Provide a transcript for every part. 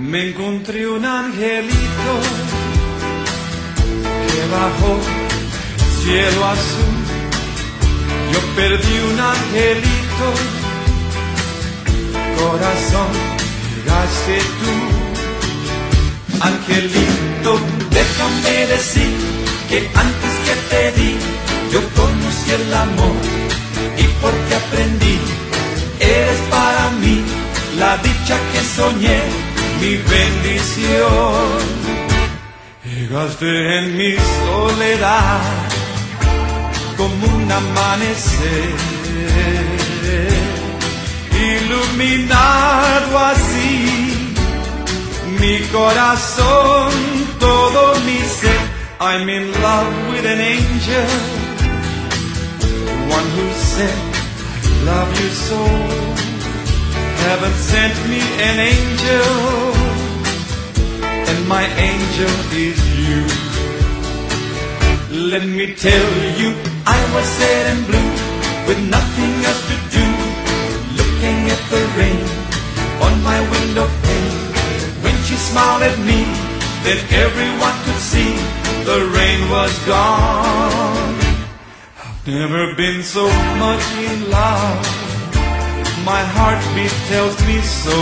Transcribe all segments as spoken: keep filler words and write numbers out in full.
Me encontré un angelito que bajó cielo azul. Yo perdí un angelito, corazón, llegaste tú. Angelito, déjame decir que antes que te di, yo conocí el amor y porque aprendí, eres para mí la dicha que soñé, mi bendición. Llegaste en mi soledad como un amanecer, iluminado así mi corazón, todo mi ser. I'm in love with an angel, one who said, I love you so. Heaven sent me an angel, and my angel is you. Let me tell you, I was sad and blue, with nothing else to do, looking at the rain on my window pane. When she smiled at me, then everyone could see the rain was gone. I've never been so much in love, my heartbeat tells me so.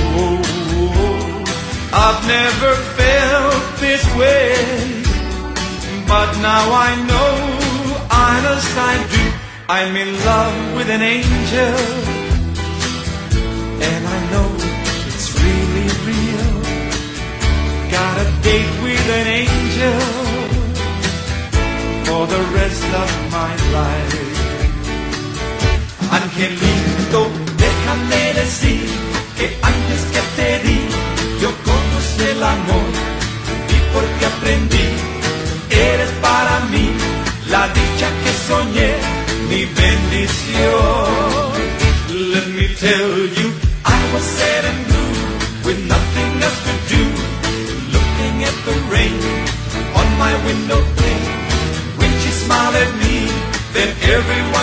I've never felt this way, but now I know, honest I do. I'm in love with an angel, and I know it's really real. Got a date with an angel for the rest of my life. Angelito, déjame decir que antes que te di, yo conocí el amor y porque aprendí, eres para mí la dicha que soñé, mi bendición. Let me tell you, I was sad and blue, with nothing else to do, looking at the rain on my window pane. When she smiled at me, then everyone